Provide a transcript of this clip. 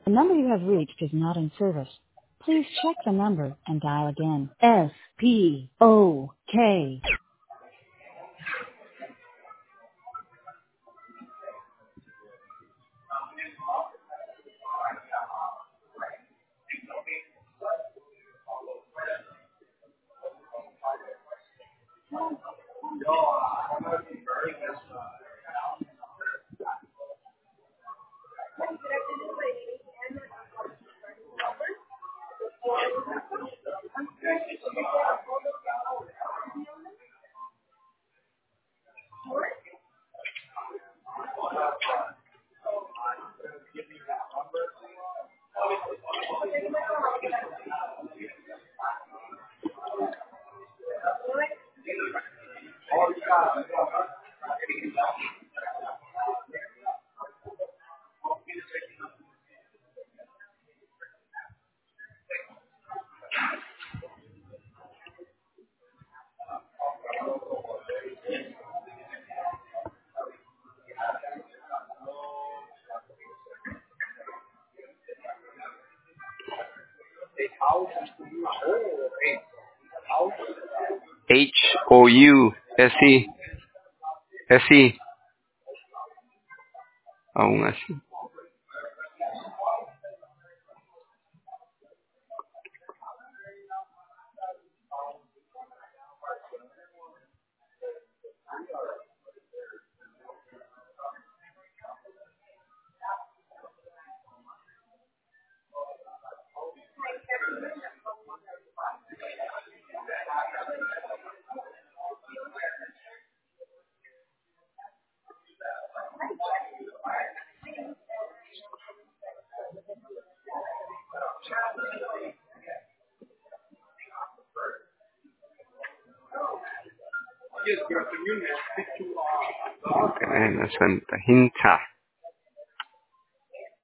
The number you have reached is not in service. Please check the number and dial again. S-P-O-K. House. Sí. Aún así. Santa Hinta.